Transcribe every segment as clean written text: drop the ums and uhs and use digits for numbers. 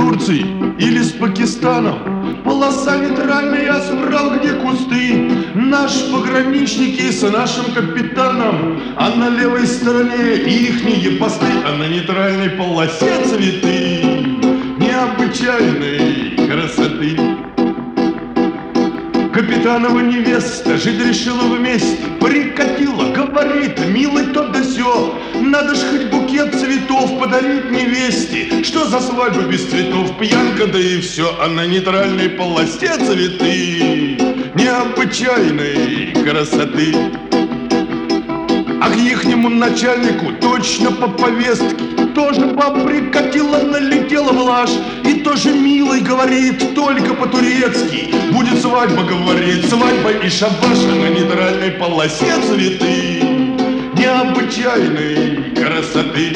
Турцией или с Пакистаном. Полоса нейтральная, справа где кусты. Наш пограничники с нашим капитаном, а на левой стороне ихние посты, а на нейтральной полосе цветы необычайной красоты. Капитанова невеста жить решила вместе, прикатила, говорит: милый, то да сё, надо ж хоть букет цветов подарить невесте. Что за свадьба без цветов, пьянка, да и все. А на нейтральной полосе цветы необычайной красоты. А к ихнему начальнику точно по повестке тоже прикатила, налетела блажь. И тоже милый говорит, только по-турецки. Будет свадьба, говорит, свадьба и шабаш, а на нейтральной полосе цветы необычайной красоты.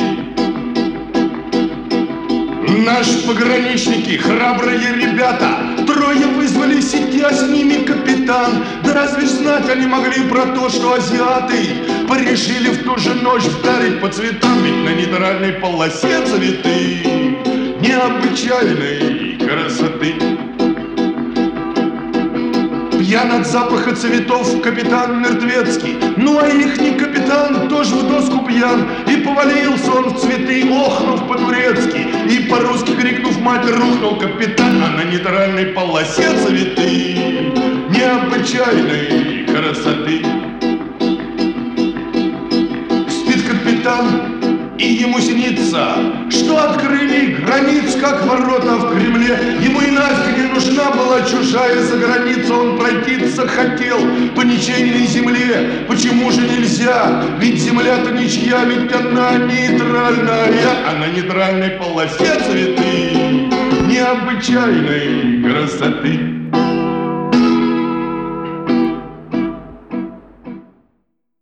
Наши пограничники, храбрые ребята, трое вызвались идти, а с ними капитан. Да разве знать они могли про то, что азиаты порешили в ту же ночь вдарить по цветам? Ведь на нейтральной полосе цветы необычайной красоты. Пьян от запаха цветов капитан Мертвецкий, ну а ихний капитан тоже в доску пьян. И повалился он в цветы, охнув по-турецки, и по-русски крикнув мать, рухнул капитан. А на нейтральной полосе цветы необычайной красоты. Спит капитан, и ему снится, что открыли границ, как ворота в Кремле. Ему и Настя не нужна была чужая за границу. Он пройтиться хотел по ничейной земле. Почему же нельзя? Ведь земля-то ничья, ведь она нейтральная. А на нейтральной полосе цветы необычайной красоты.